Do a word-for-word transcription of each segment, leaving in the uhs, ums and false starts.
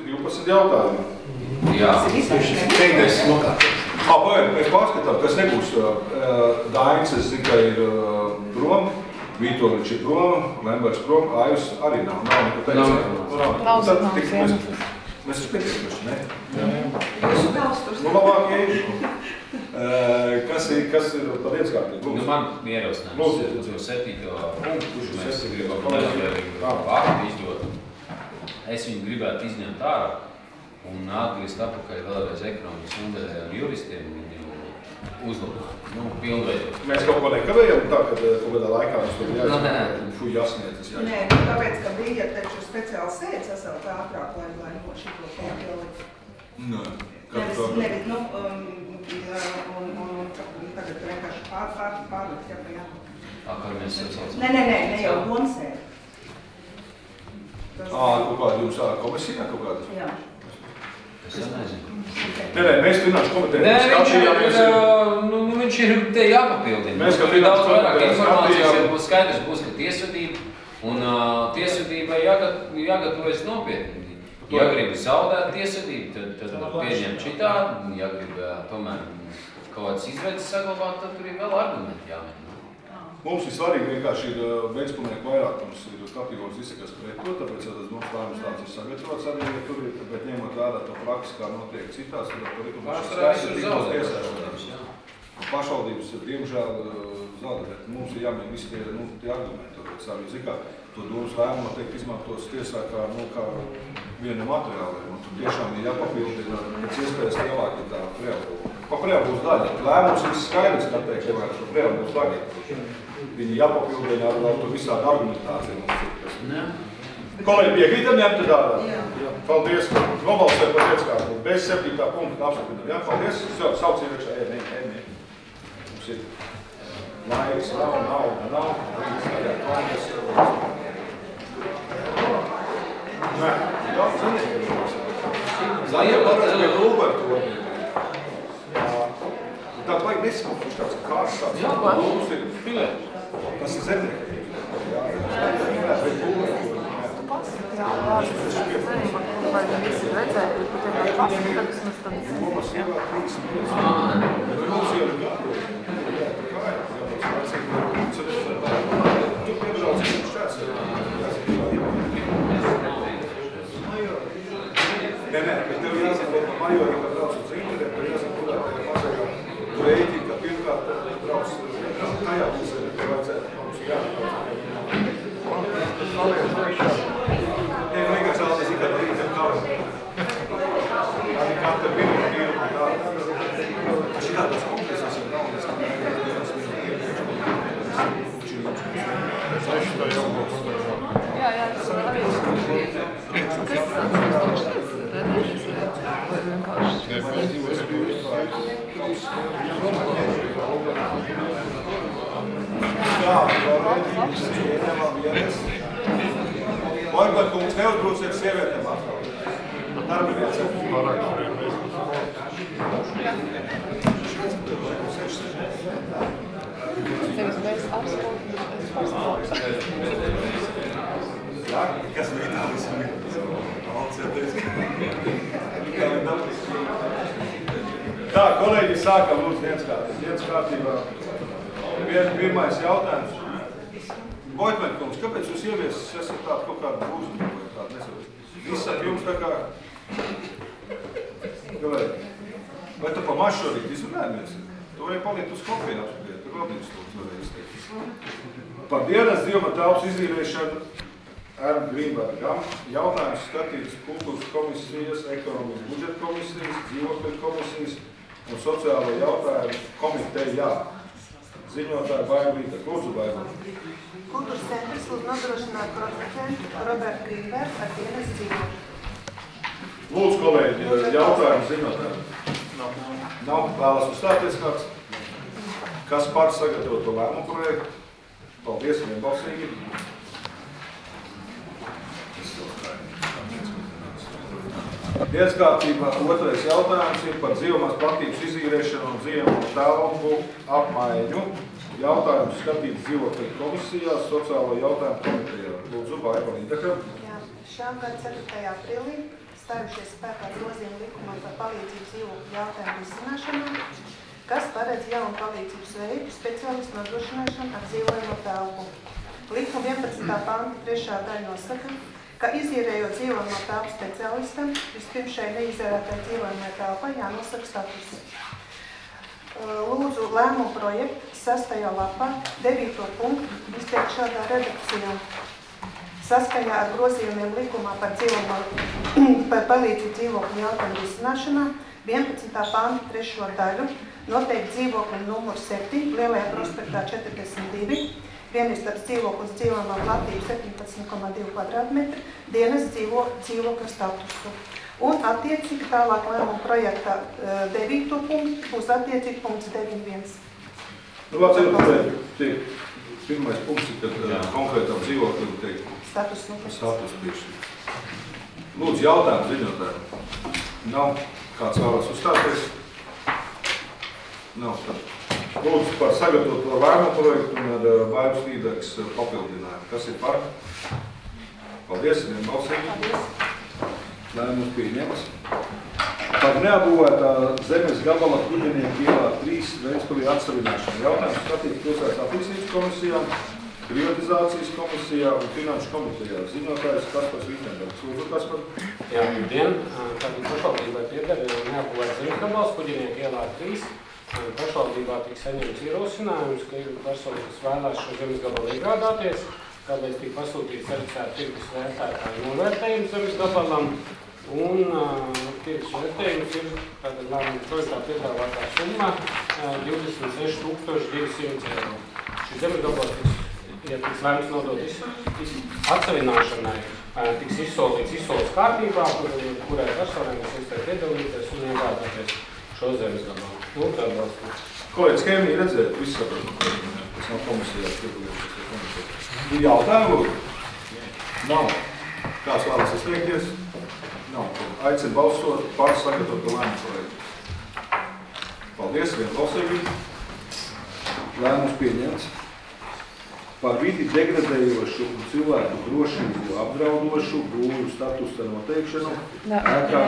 divpadsmit jautājumi. Jā. Teikties, nu, ā, pagaid, mēs pārskatām, kas nebūs. Dainis, es zinu, ka ir prom, Vītoriņš ir prom, Lembergs prom, Aivs arī nav. Nav neko teicis. Nav, nav zināms, mēs esam pietiekuši, ne? Nu, labāk iešu. Kas ir, kas ir par ieskārtību? Nu, man ierosinājums uz septīto punktu, kurš mēs gribam nežēlīgu vārdu izdot. Es viņu gribētu izņemt ārā un atgriezt atpakaļ vēlreiz ekonomikas nodaļai un juristiem viņu uzlabot. Nu, pilnveidot. Mēs kaut ko nekavējam tā, kad kaut kādā laikā mums tur No, nē. jāizsaka, fuj, jāsniedz. Nē, nu, tāpēc, ka bija taču speciāli sēdz sasaukt ātrāk, lai, lai no šito pielikt. Nē. Nevis, nevis, nu, um, un, un, un tagad vienkārši pār, pār, pārlikt, jā, jā. Ā, kā mēs saucam? Nē, nē, nē, ne jau domsēd. Ā, kaut kāda jums komisijā kaut kāda? Jā. Es jau nezinu. Nē, nē, mēs finanšu komitejā Nē, viņš ir, skatījāmies. nu, viņš ir te jāpapildina. Mēs, ka Tur ir daudz finanšu vairāk komitejā informācijas, skatījām. ja būs skaidrs, būs, ka tiesvedība, un uh, tiesvedībai jāgat, jāgatavojas nopietni. Ja grib zaudēt tiesvedību, tad, tad pieņem šitādi, ja grib uh, tomēr kaut kāds izveids saglabāt, tad tur ir vēl argumenti jāmet. Mums ir svarīgi vienkārši ir bezpilnieku vairākums, ir kategorijas izsakas pret to, tāpēc jau tas mums lēmums tāds ir sagatavots arī, ja tur ir, bet ņemot vērā to praksi, kā notiek citās, tad par likumdošanas Pārsvarā visur zaudējums. Pašvaldības, diemžēl, zaudē, bet mums ir jāmēģina visi tie, nu, tie argumenti, tāpēc arī, zikā, to domas lēmumu noteikti izmantos tiesā kā, nu, kā vienu materiāliem, un tur tiešām ir jāpapildina pēc iespējas lielāka tā preambula. Pa preambulas daļa. Lēmums ir skaidrs, kā teikt, ja vajag šo preambulas daļu. Viņi jāpapildina ar vēl tur visādi argumentāciju mums ir, kas. Kolēģi, piekrītam ņemt tad ārā? Jā. Paldies. Nobalsēm par ieskārtību. Bez septītā punkta apstiprinām. Jā, paldies. Jā, sauc iekšā. Ej, ne, ne, ne. Mums ir laiks, nav, nauda, nav. Jā, paldies. Nē, jā, ziniet. Zaļiem varētu pie Lūbertu. Tā vajag nesmūt, viņš tāds kārs tāds. Jā, kā mums ir pilēši. Tas ir zemnieki. Jā, jā, jā, bet Lūbertu. Jā, vārds. Vai visi redzēja, bet ir tā pasta, tad es mēs tad Lomas ievā trīsdesmit pieci. Bet mums jau ir gadu. Jā, tā kā ir. Jā, tas vajag. Tu piebrauc, viņš šķēs. Nē, nē, bet tev jāsaka, ka majori, kad brauc uz internetu, tev jāsaka, kurā tajā mazajā tu rēķi, ka pirmkārt brauc tajā pusē, tev vajadzētu mums jābrauc. Nē, nu vienkārši vēlaties ir, kad arī tev kavu. Arī kā tev pirmā tīru un tā. Šitā tos kompleksos ir naudas, ka vienas minūtes. Jā, jā, tas var arī. Kas tas Jā, vēlreiz ieņemam vienas. Oigot, kungs, neuzbrūciet sievietēm atkal. Darbinieci. Tevis mēs apskot, es pastāvu. Jā, kas bija tā visu minūtes? Valcieties, kā ir dabas. Tā, kolēģi, sākam lūdzu dienas kārtībā. Dienas kārtībā. Pirmais jautājums. Boitmenkungs, kāpēc jūs ieviesis esat tādu kaut kādu uzmanību vai tādu nesavies? Viss ap jums tā kā... Kolēģi, vai tu pa mašu arī izrunājamies? Tu vari palikt uz kopiju apskatiet, tur valdības lūdzu varēja izteikt. Par dienas dzīvuma telpas izīrēšanu Ernst Grīnbergam jautājums skatīts kultūras komisijas, ekonomikas budžeta komisijas, dzīvokļu komisijas un sociālo jautājumu komitejā. Ziņotāja Bailīta. Lūdzu, Bailīta. Kultūras centrs lūdzu nodrošināt producentu Robertu Grīnbergu ar dienas dzīvokli. Lūdzu, kolēģi, jautājumu ziņotāju. Nav. Nav. Vēlas uzstāties kāds? Kas par sagatavotu lēmumu projektu? Paldies, vienbalsīgi. Dienas kārtībā otrais jautājums ir par dzīvumās platības izīrēšanu un dzīvumu telpu apmaiņu. Jautājums skatīts dzīvokļu komisijā, sociālo jautājumu komitejā. Lūdzu, Baiba Līdaka. Jā, šā gada ceturtajā aprīlī stājušies spēkā grozījuma likumā par palīdzību dzīvokļu jautājumu risināšanā, kas paredz jaunu palīdzības veidu speciālistu nodrošināšanu ar dzīvojamo telpu. Likuma vienpadsmitā panta trešā daļa nosaka, ka izīrējot dzīvojamo telpu speciālistam, vispirms šai neizērētai dzīvojamai telpai jānosaka status. Lūdzu lēmumu projektu sastajā lapā devīto punktu izteikt šādā redakcijā. Saskaņā ar grozījumiem likumā par, par palīdzību dzīvokļu jautājumu risināšanā vienpadsmitā panta trešo daļu noteikti dzīvokļu numuru septiņi, Lielajā prospektā četrdesmit divi, vienistabas dzīvoklis dzīvojamā platība septiņpadsmit komā divi kvadrātmetri, dienas dzīvo, dzīvokļa statusu. Un attiecīgi tālāk lēmuma projektā devīto punktu būs attiecīgi punkts deviņi viens. Nu, vāc, tiek, pirmais punkts ir, kad Jā. konkrētam dzīvokļam tiek status numurs. Status piešķirts. Lūdzu, jautājumu ziņotājiem. Nav kāds vēlas uzstāties? Nav. Tad. Lūdzu, par sagatavoto lēmumu projektu un ar Baibas Līdeks papildinājumu. Kas ir par? Paldies, vienbalsīgi. Paldies. Lēmums pieņems. Par neapbūvētā zemes gabala Kuģinieku ielā trīs Ventspilī atsavināšanu. Jautājums skatīts pilsētas attīstības komisijā, privatizācijas komisijā un finanšu komitejā. Ziņotājs Kaspars Vitenbergs. Lūdzu, Kaspar. Jā, labdien. Tātad pašvaldībai pieder neapbūvēta zemes gabals Kuģinieku ielā trīs. Pašvaldībā tika saņemts ierosinājums, ka ir persona, kas vēlās šo zemes gabalu iegādāties. Kādreiz tika pasūtīts certificēta tirgus vērtētāju novērtējums zemes gabalam, un uh, tirgus vērtējums ir tātad lēmuma projektā piedāvātā summa uh, divdesmit seši tūkstoši divi simti eiro. Šis zemes gabals, ja tiks lēmums nodot atsavināšanai, uh, tiks izsolīts izsoles kārtībā, kur, kurai personai mēs iespēj piedalīties un iegādāties šo zemes gabalu. Lūdzu, atbalstu. Kolēģis Kēmī redzēt, viss sapratu, kas nav komisijā, piedalīties komisijā. Ir jautājumu? Nav. Kāds vēlas izteikties? Nav. Aicinu balsot par sagatavotu lēmumu projektu. Paldies, vienbalsīgi. Lēmums pieņemts. Par vidi degradējošu un cilvēku drošību apdraudošu būvju statusa noteikšanu. Ēkā.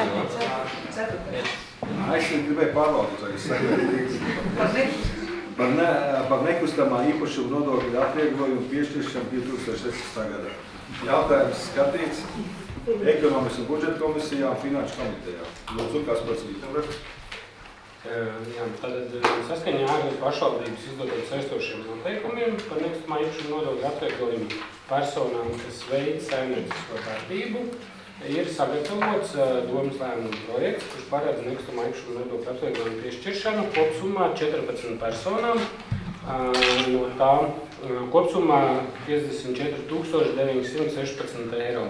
Es gribēju pārbaudīt, vai es sagādīju. Par, ne, par nekustamā īpašuma nodokļu atvieglojumu piešķiršanu divi tūkstoši sestā gadā. Jautājums skatīts ekonomikas un budžeta komisijā un finanšu komitejā. Lūdzu, Kaspars Vitenbergs. Jā, tātad saskaņā ar pašvaldības izdotot saistošiem noteikumiem par nekustamā īpašuma nodokļu atvieglojumu personām, kas veic saimniecisko darbību, ir sagatavots domas lēmuma projekts, kurš paredz nekustamā īpašuma nodokļu atvieglojumu piešķiršanu kopsummā četrpadsmit personām, no tām kopsummā piecdesmit četri tūkstoši deviņi simti sešpadsmit eiro.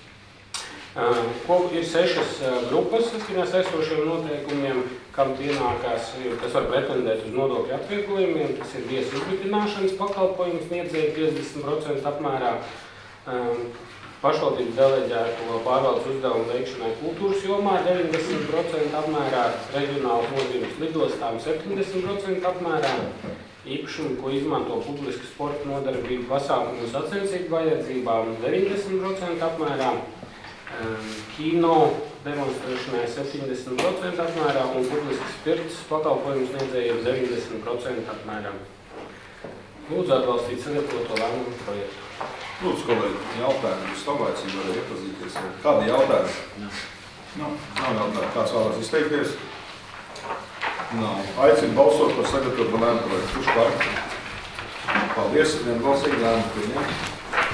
Ir sešas grupas saskaņā saistošiem noteikumiem, kam pienākās, kas var pretendēt uz nodokļu atvieglojumiem. Tas ir viesu izmitināšanas pakalpojums sniedzēja piecdesmit procenti apmērā, pašvaldības deleģēto pārvaldes uzdevumu veikšanai kultūras jomā deviņdesmit procenti apmērā, reģionālas nozīmes lidostām septiņdesmit procenti apmērā, īpašumu, ko izmanto publiska sporta nodarbību pasākumu un sacensību vajadzībām deviņdesmit procenti apmērā, kino demonstrēšanai septiņdesmit procenti apmērā un publiskas pirts pakalpojumu sniedzējiem deviņdesmit procenti apmērā. Lūdzu atbalstīt sagatavoto lēmumu projektu. Lūdzu, kolēģi, jautājumi, jūs savlaicīgi varat iepazīties. Kādi jautājumi? Nav. Nav jautājumi. Kāds vēlas izteikties? Nav. Aicinu balsot par sagatavoto lēmumu projektu. Kurš par? Paldies, vienbalsīgi lēmumu pieņemt.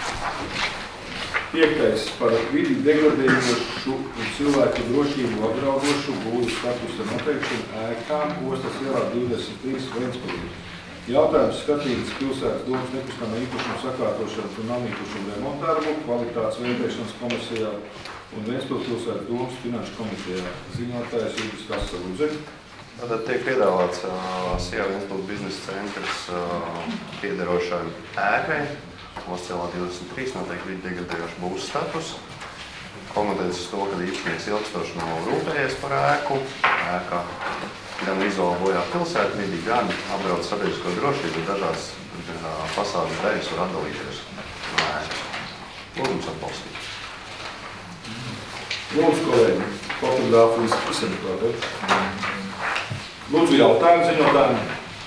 Piektais par vidi degradējošu un cilvēku drošību apdraudošu būvju statusa noteikšanu ēkām ostas ielā divdesmit trīs Ventspilī. Jautājums skatīts pilsētas domas nekustamā īpašuma sakārtošanas un namīpašuma remontdarbu, kvalitātes vērtēšanas komisijā un Ventspils pilsētas domas finanšu komitejā. Ziņotājs Jūris Kasa, lūdzu. Tātad tiek piedāvāts uh, Sijā Ventspils biznesa centrs uh, piederošai ēkai. Ostas ielā divdesmit trīs noteikti vidi degradējošu būvs status. Komentēts uz to, ka īpašnieks ilgstoši nav rūpējies par ēku. Ēka gan vizuāli bojā pilsētu vidi, gan apdraud sabiedrisko drošību, dažās fasādes daļas var atdalīties no ēkas. Lūdzu atbalstīt. Lūdzu, kolēģi, fotogrāfijas izsameklēt. Lūdzu, jautājumu ziņotājumu.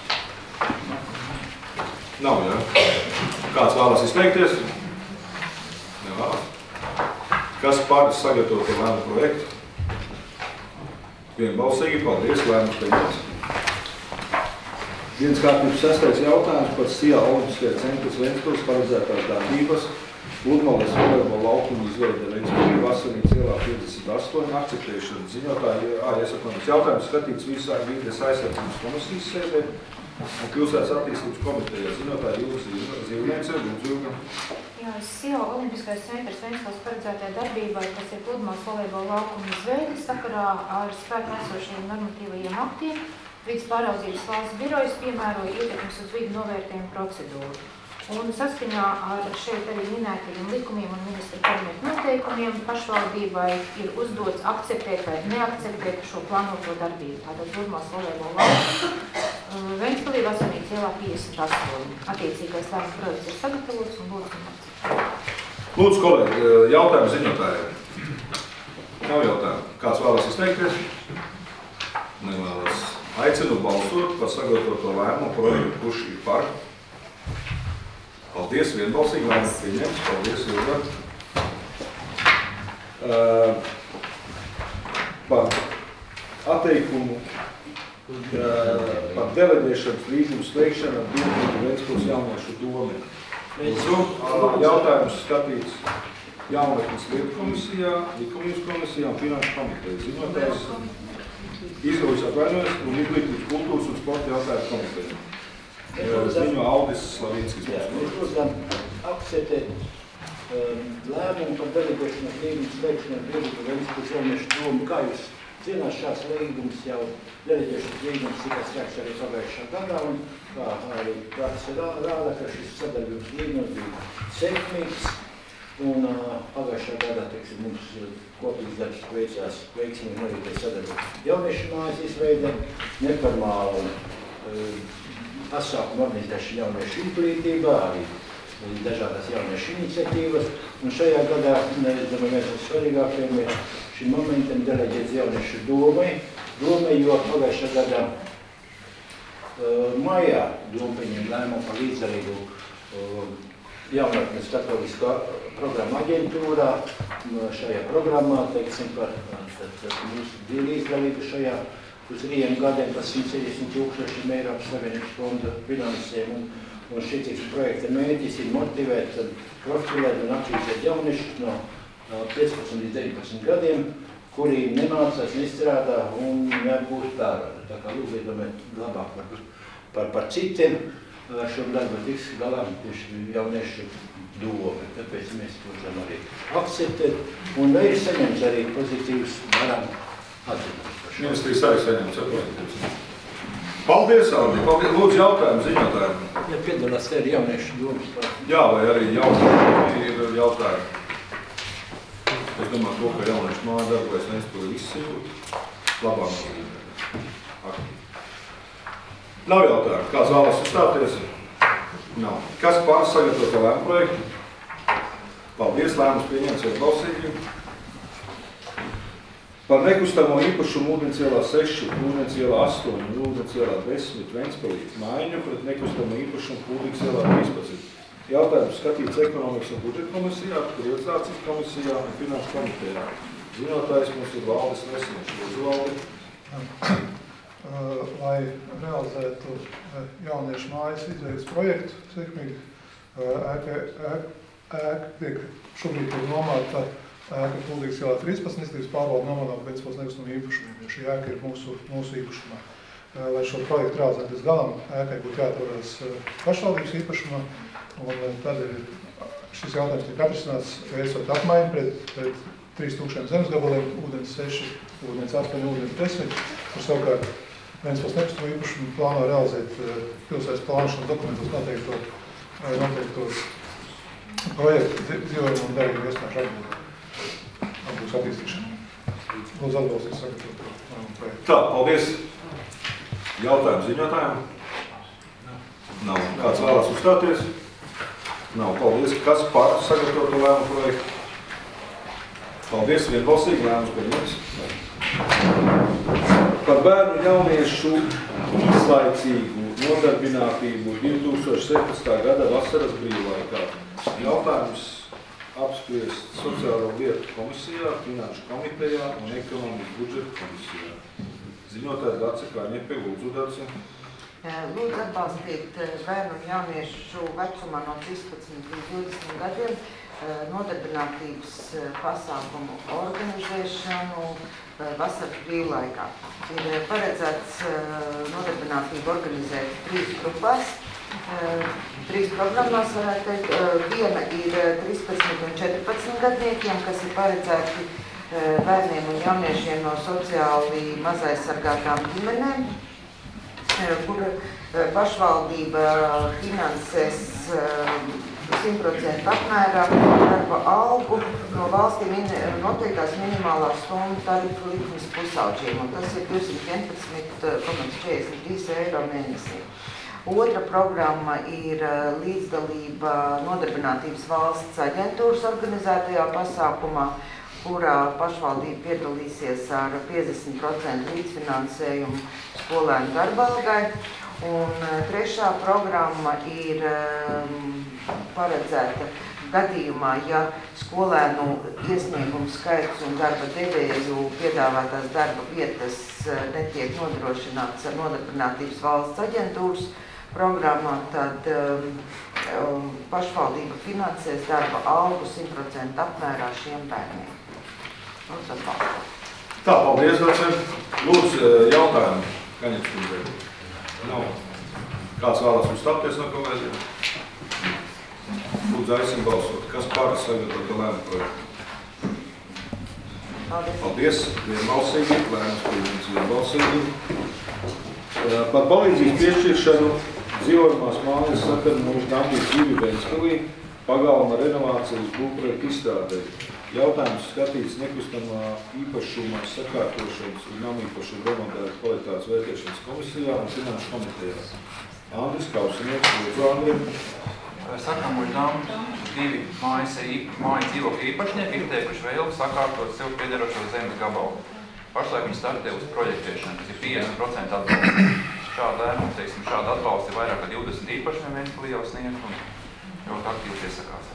Nav, jā? Kāds vēlas izteikties? Nevēlas. Kas par sagatavotu lēmumu projektu? Vienbalsīgi, paldies, lēmums pieņemts. Dienas kārtības sestais jautājums par S I A Olimpiskajā centras Ventspils paredzētās darbības. Pludmales volejbola laukuma izveide Ventspilī Vasarnīca ielā piecdesmit astoņi akceptēšana ziņotāji. Ā, iesakojums jautājums skatīts visā vides aizsardzības komisijas sēdē un pilsētas attīstības komitejā. Ziņotāji Ilga Zivniece, lūdzu Ilga. Jā, S I A Olimpiskais centrs Ventspils paredzētajai darbībai, kas ir Pludmales volejbola laukuma izveide sakarā ar spēkā esošajiem normatīvajiem aktiem, vides pāraudzības valsts birojas piemēroja ietekmes uz vidu novērtējumu procedūru. Un saskaņā ar šeit arī minētajiem likumiem un ministra kabineta noteikumiem pašvaldībai ir uzdots akceptēt vai neakceptēt šo plānoto darbību. Tātad Pludmales volejbola laukuma Ventspilī Vasarnīca ielā piecdesmit astoņi. Attiecīgais lēmuma projekts ir sagatavots un lūdzu akceptēt. Lūdzu, kolēģi, jautājumu ziņotājiem. Nav jautājumu. Kāds vēlas izteikties? Nevēlas. Aicinu balsot par sagatavoto lēmumu projektu, kurš ir par. Paldies, vienbalsīgi, lēmums pieņemts. Paldies, Ilga. Uh, par atteikumu, uh, par deleģēšanas līgumu slēgšanu ar Dienvidu Ventspils jauniešu domi. Lūdzu, uh, jautājums skatīts jaunatnes lietu komisijā, likumības komisijā un finanšu komiteja. Ziņotājs izlūjas atvainojas un izglītības kultūras un sporta jautājumu komiteja. Ziņo Aldis Slavīnskis. Jā, mēs lūdzam akceptēt um, lēmumu par deleģēšanas līgumu slēgšanu ar Dienvidu Ventspils jauniešu domu. Kā jūs zināt, šāds līgums jau deleģēšanas līgums tika slēgts arī pagājušā gadā, un kā arī kāds rāda, ka šis sadarbības līgums bija sekmīgs, un uh, pagājušā gadā, teiksim, mums kopīgs darbs veicās veiksmīgi arī pēc sadarbības. Jauniešu mājas izveide neformālu uh, pasākumu organizēšana jauniešu izglītībā, arī dažādas jauniešu iniciatīvas. Un šajā gadā, es domāju, viens no svarīgākajiem ir šim momentam deleģēts jauniešu domai, domai, jo pagājušā gadā uh, maijā doma pieņem lēmumu par līdzdalību uh, jaunatnes katoliskā programma aģentūrā. Šajā programmā, teiksim, par mūsu līdzdalību šajā uz riem gadiem par simt sešdesmit tūkstošiem Eiropas Savienības fonda finansēm. Un, un šis projekta mērķis ir motivēt, profilēt un attīstīt jauniešus no piecpadsmit līdz deviņpadsmit gadiem, kuri nemācās, nestrādā un nebūs pārāda. Tā kā lūdzu iedomēt labāk par, par, par citiem šo darbu tiks galā tieši jauniešu domi. Tāpēc mēs lūdzam arī akceptēt un ir saņemts arī pozitīvs varam atzināt. Ministrijas arī saņemts atvainības. Paldies, Aldi. Paldies. Lūdzu, jautājumu ziņotājiem. Ja piedalās te ir jauniešu domas par... Jā, vai arī jautājumi ir jautājumi. Es domāju, to, ka jauniešu māja darbojas Ventspilī visi jūt. Labāk nozīmē. Nav jautājumu. Kāds vēlas uzstāties? Nav. Kas par sagatavoto lēmumu projektu? Paldies, lēmums pieņemts vienbalsīgi. Par nekustamo īpašumu Ūdens ielā seši, Ūdens ielā astoņi, Ūdens ielā desmit, Ventspilī maiņu pret nekustamo īpašumu Ūdens ielā trīspadsmit. Jautājums skatīts ekonomikas un budžeta komisijā, prioritācijas komisijā un finanšu komitejā. Ziņotājs mums ir Valdis Nesniņš. Lūdzu, Valdi. Lai realizētu jauniešu mājas izveidas projektu, sekmīgi ēka tiek šobrīd ir nomāta ēka Kuldīgas ielā trīspadsmit, izglītības pārvalde nomādām Ventspils nekustamo īpašumiem, jo šī ēka ir mūsu, mūsu īpašumā. Lai šo projektu realizētu līdz galam, ēkai būtu jāatvarās pašvaldības īpašumā, un tad ir šis jautājums tiek atrisināts, veicot apmaiņu pret, pret trīs tūkstošiem zemes gabaliem, Ūdens seši, Ūdens astoņi, Ūdens desmit, kur savukārt Ventspils nekustamo īpašumu plāno realizēt pilsētas plānošanas dokumentos noteikto, noteiktos projektu dzīvojumu un darījumu iestāžu atbildību. Būs attīstīšana. Lūdzu atbalstīt sagatavotu projektu. Tā, paldies. Jautājumu ziņotājiem? Nav. Kāds vēlās uzstāties? Nav. Paldies. Kas par sagatavotu lēmumu projektu? Paldies, vienbalsīgi, lēmums pieņemts. Par bērnu un jauniešu īslaicīgu nodarbinātību divi tūkstoši septiņpadsmitā gada vasaras brīvlaikā. Jautājums apspriest Sociālo lietu komisijā, Finanšu komitejā un Ekonomikas budžeta komisijā. Ziņotāja Dace Kāņepē, lūdzu, Dace. Lūdzu atbalstīt bērnu un jauniešu vecumā no trīspadsmit līdz divdesmit gadiem nodarbinātības pasākumu organizēšanu vasaras brīvlaikā. Ir paredzēts nodarbinātību organizēt trīs grupās, trīs programmās varētu teikt. Viena ir trīspadsmit un četrpadsmit gadniekiem, kas ir paredzēti bērniem un jauniešiem no sociāli mazaizsargātām ģimenēm, kur pašvaldība finansēs simt procentu apmērā darba algu no valstī noteiktās minimālās summu tarifu likmes pusauģiem, un tas ir divsimt vienpadsmit komats četrdesmit trīs eiro mēnesī. Otra programma ir līdzdalība Nodarbinātības valsts aģentūras organizētajā pasākumā, kurā pašvaldība piedalīsies ar piecdesmit procentu līdzfinansējumu skolēnu darba algai. Un trešā programma ir paredzēta gadījumā, ja skolēnu iesniegumu skaits un darba devēju piedāvātās darba vietas netiek nodrošināts ar Nodarbinātības valsts aģentūras programmā, tad um, pašvaldība finansēs darba algu simt procentu apmērā šiem bērniem. Lūdzu, atbalstu. Tā, paldies, Dace. Lūdzu, jautājumu. Kaņepes kundzei. Nav. Kāds vēlas uzstāties no kolēģiem? Lūdzu, aicinu balsot. Kas par sagatavotu lēmumu projektu? Paldies. Paldies. Vienbalsīgi. Lēmums pieņemts vienbalsīgi. Par palīdzības piešķiršanu dzīvojamās mājas sakarnošu Dambijas dzīvi Ventspilī pagalma renovācijas būvprojektu izstrādē. Jautājums skatīts nekustamā īpašumā sakārtošanas un namīpašuma remontētas kvalitātes vērtēšanas komisijā un Finanšu komitejā. Andris Kausinieks, lūdzu, Andri. Sakarnošu Dambijas divi mājas dzīvokļu īpašnieki ir teikuši vēlmi sakārtot sev piederošo zemes gabalu. Pašlaik viņi startē uz projektēšanu, kas ir piecdesmit procenti atbalsts. Šāda ēma, teiksim, šāda atbalsts ir vairāk kā divdesmit īpašiem Ventspilī jau sniegt un ļoti aktīvi iesakās.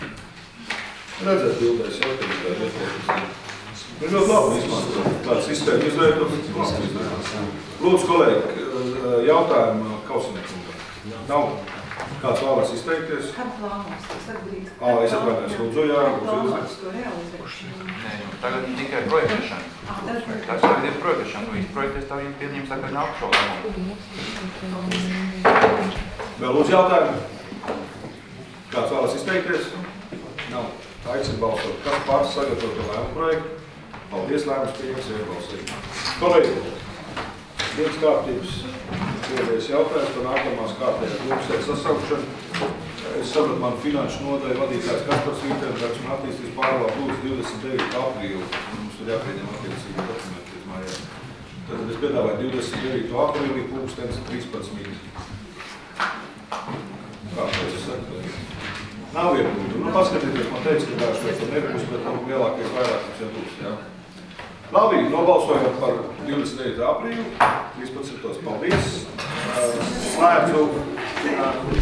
Redzēt bildēs jau, kad ir vērtēšanas. Nu, ļoti labi izmantot. Tāda sistēma izvērtot. Lūdzu, kolēģi, jautājumu Kausiniekungam. Nav. Kāds vēlās izteikties? Kāda plānos? Tas atbrīd. Ā, es atvainojos. Lūdzu, jā. Plānos to realizēt. Nē, tagad tikai projektēšana. Tas tagad ir projektēšana. Nu, viņi projektēs tā viņi pieņems tā, ka nāk šo lēmumu. Vēl lūdzu jautājumu? Kāds vēlās izteikties? Nav. Aicinu balsot. Kas par sagatavotu lēmumu projektu? Paldies, lēmums pieņems vienbalsīgi. Kolēģi, dienas kārtības pēdējais jautājums par nākamās kārtējās grupsēs sasaukšanu. Es sapratu, man finanšu nodaļa vadītājs Kaspars Vītēns un attīstības pārvalde lūdzu divdesmit devīto aprīli. Mums tur jāpieņem attiecīgi dokumenti uz mājās. Tad es piedāvāju divdesmit devīto aprīli, pulkstens trīspadsmit. Kā pēc es saku? Nav iebildumu. Nu, paskatieties, man teica, ka dažs pēc tam nebūs, bet nu, lielākais vairākums jau būs, jā. Labi, nobalsojot par divdesmit devīto aprīli, trīspadsmitos Paldies. Slēdzu